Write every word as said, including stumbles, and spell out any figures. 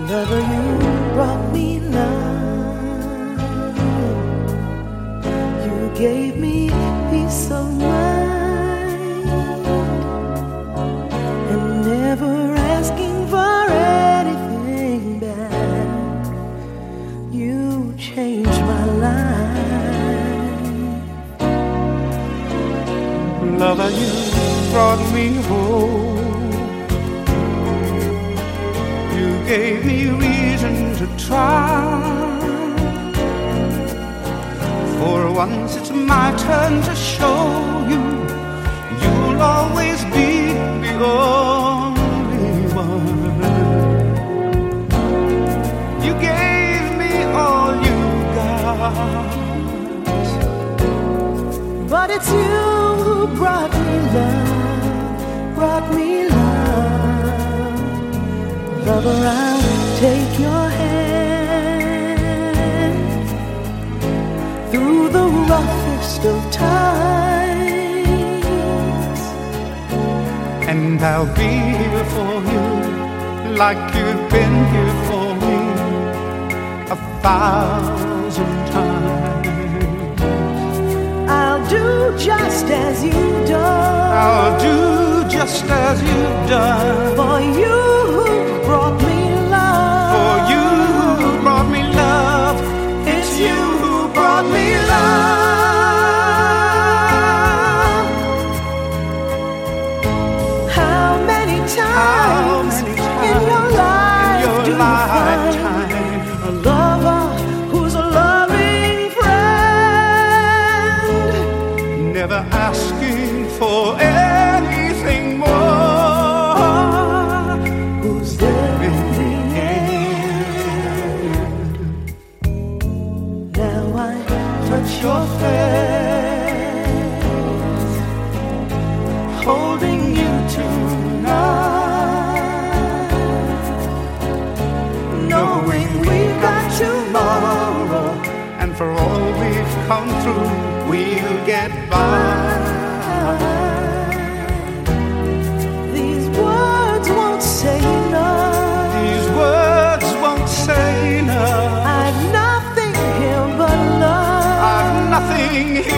Lover, you brought me love. You gave me peace of mind, and never asking for anything back. You changed my life. Lover, you brought me home. You gave me reason to try. For once it's my turn to show you, you'll always be the only one. You gave me all you got, but it's you who brought me love, brought me love. Lover, I'll take your hand through the roughest of times, and I'll be here for you like you've been here for me a thousand times. I'll do just as you've done. I'll do just as you've done. For you who brought me love. For you who brought me love. It's you who brought me love. How many times, How many times in your life in your do lifetime you find a lover who's a loving friend, never asking for anything more, who's there in the end? Now I touch your face, holding you tonight, knowing we've got tomorrow, and for all we've come through, we'll get by. These words won't say enough. These words won't say enough. I've nothing here but love. I've nothing here